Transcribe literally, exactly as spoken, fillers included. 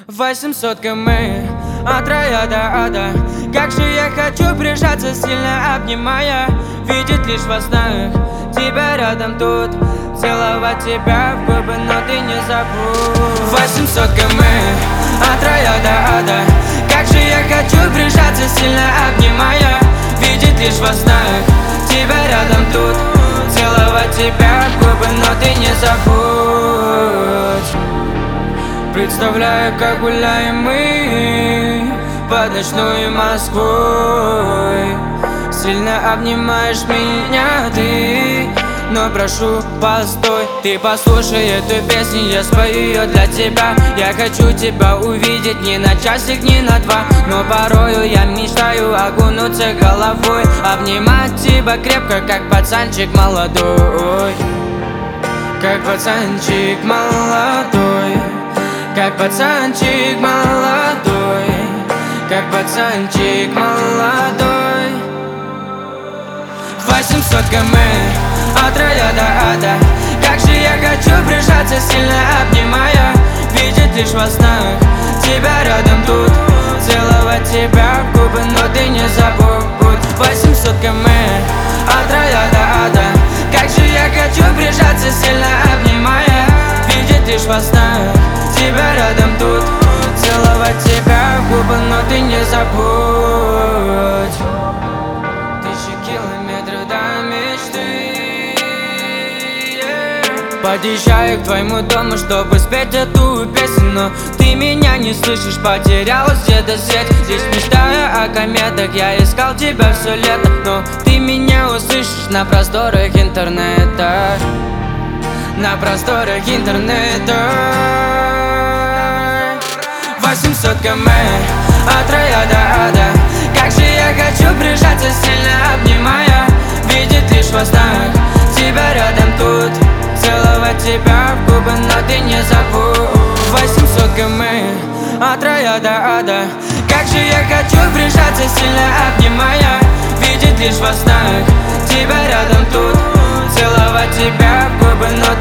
восемьсот километров от рая до ада. Как же я хочу прижаться, сильно обнимая, видеть лишь во снах тебя рядом тут, целовать тебя в губы, но ты не забудь. восемьсот километров от рая до ада. Как же я хочу прижаться, сильно обнимая, видеть лишь во снах тебя рядом тут, целовать тебя в губы, но ты не забудь. Представляю, как гуляем мы под ночной Москвой. Сильно обнимаешь меня ты, но прошу, постой. Ты послушай эту песню, я спою ее для тебя. Я хочу тебя увидеть не на часик, не на два, но порою я мечтаю окунуться головой, обнимать тебя крепко, как пацанчик молодой. Как пацанчик молодой, как пацанчик молодой, как пацанчик молодой. восемьсот километров от рая до ада. Как же я хочу прижаться, сильно обнимая, видеть лишь во снах тебя рядом тут, целовать тебя в губы, но ты не забудь. восемьсот километров от рая до ада. Как же я хочу прижаться, сильно обнимая, видеть лишь во снах тебя рядом тут, целовать тебя в губы, но ты не забудь. Тысячи километров до мечты, yeah. Подъезжаю к твоему дому, чтобы спеть эту песню, но ты меня не слышишь, потерялась где-то сеть. Здесь мечтая о кометах, я искал тебя все лето, но ты меня услышишь на просторах интернета, на просторах интернета. восемьсот километров от рая до ада. Как же я хочу прижаться, сильно обнимая, видеть лишь во снах тебя рядом тут, целовать тебя в губы, но ты не забудь. восемьсот километров от рая до ада. Как же я хочу прижаться, сильно обнимая, видеть лишь во снах тебя рядом тут, целовать тебя в губы, но